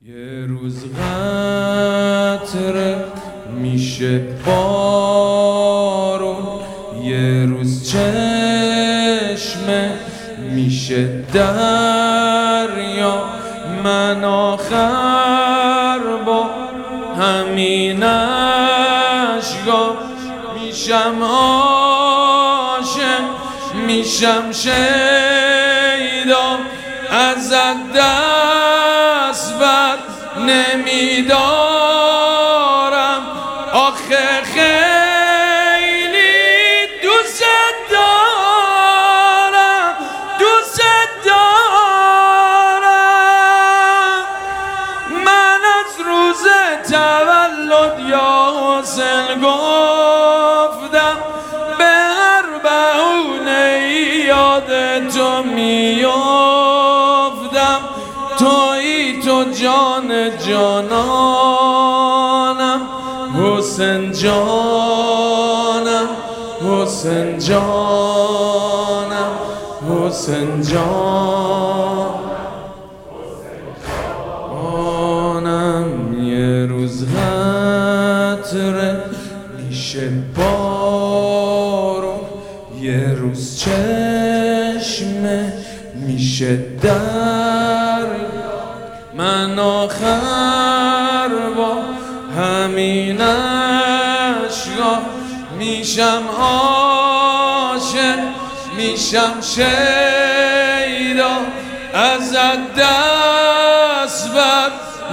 یه روز قطره میشه بارون، یه روز چشمه میشه دریا. من آخر با همین اشکا میشم عاشق، میشم شیدا. ازت دست بر نمیدارم، آخه خیلی دوست دارم، دوست دارم. من از روز تولد یا حسین گفتم، به هر بهونه یاد تو میافتم. تویی تو جان جانانم، حسین جانم، حسین جانم، حسین جانم. یه روز قطره میشه بارون، یه روز چشمه میشه دریا. من آخر با همین اشکا میشم عاشق، میشم شیدا. ازت دست بر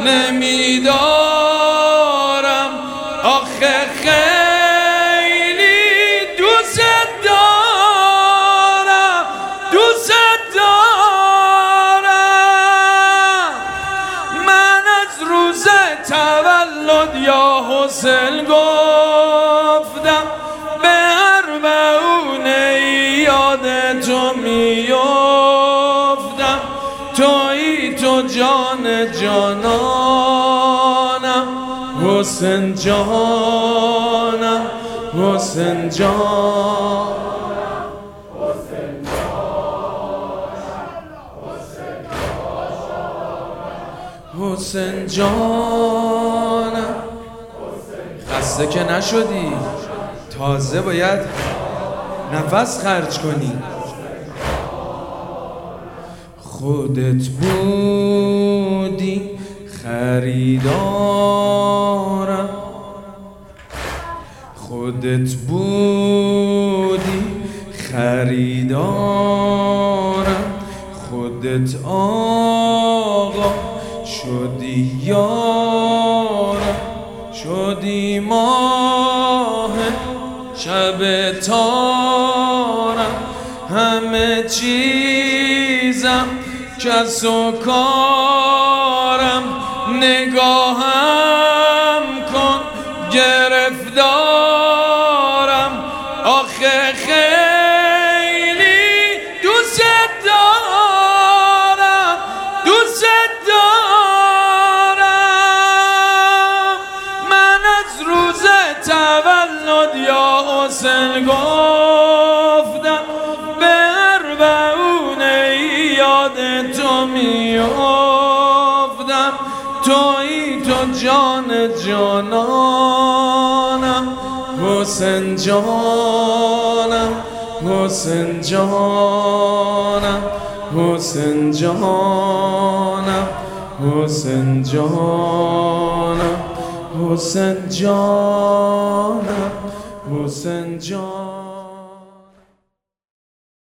نمیدارم، آخه خیلی دوست دارم، دوست دارم. من از روز تولد یا حسین گفتم، به هر بهونه یاد تو میافتم. تویی تو جان جانانم، حسین جانم، حسین جان، حسین جانم، حسین جانم. خسته که نشدی؟ تازه باید نفس خرج کنی. خودت بودی خریدارم، خودت بودی خریدارم. خودت آقا شدی یارم، شدی ماه شب تارم. همه چیزم کس و کارم، نگاهم کن گرفتارم. آخه خیلی دوست دارم، دوست دارم. من از روز تولد یا حسین گفتم، به هر بهونه یاد تو میافتم. تویی تو جان جانانم، حسین جانم، حسین جانم، حسین جانم، حسین جانم، حسین جانم، حسین جانم.